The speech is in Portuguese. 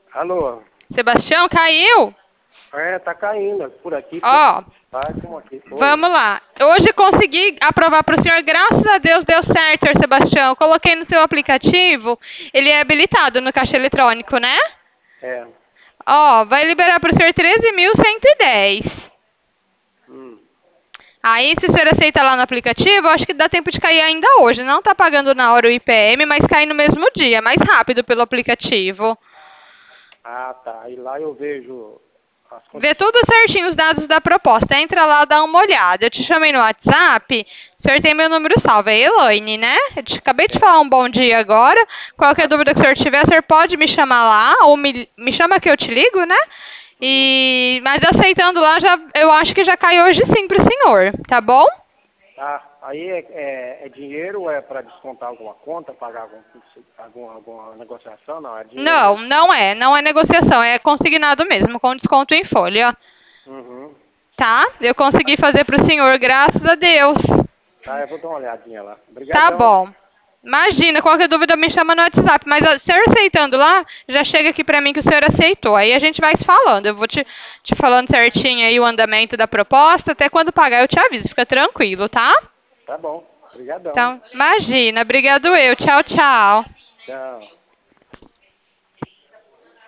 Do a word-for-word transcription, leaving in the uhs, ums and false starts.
Alô? Sebastião, caiu? É, tá caindo por aqui. Ó, Tá, como aqui. Oi. vamos lá. Hoje consegui aprovar para o senhor, graças a Deus deu certo, senhor Sebastião. Coloquei no seu aplicativo, ele é habilitado no caixa eletrônico, né? É. Ó, vai liberar para o senhor treze mil cento e dez. Hum. Aí, se o senhor aceita lá no aplicativo, eu acho que dá tempo de cair ainda hoje. Não tá pagando na hora o I P M, mas cai no mesmo dia, mais rápido pelo aplicativo. Ah, tá. Aí lá eu vejo as Vê condições. tudo certinho os dados da proposta. Entra lá, dá uma olhada. Eu te chamei no WhatsApp. O senhor tem meu número salvo, é Elaine, né? Eu te, acabei de É. falar um bom dia agora. Qualquer Ah, dúvida que o senhor tiver, o senhor pode me chamar lá, ou me, me chama que eu te ligo, né? uhum. E, mas aceitando lá, já, eu acho que já cai hoje sim pro senhor, tá bom? Tá. Aí é, é, é dinheiro ou é para descontar alguma conta, pagar algum, alguma, alguma negociação? Não, é dinheiro Não, mesmo. não é. Não é negociação, é consignado mesmo, com desconto em folha. Uhum. Tá? Eu consegui fazer pro senhor, graças a Deus. Tá, eu vou dar uma olhadinha lá. Tá Obrigadão. bom. Imagina, qualquer dúvida me chama no WhatsApp. Mas o senhor aceitando lá, já chega aqui pra mim que o senhor aceitou. Aí a gente vai se falando. Eu vou te, te falando certinho aí o andamento da proposta. Até quando pagar eu te aviso. Fica tranquilo, tá? Tá bom. Obrigadão. Então, imagina. Obrigado eu. Tchau, tchau. Tchau.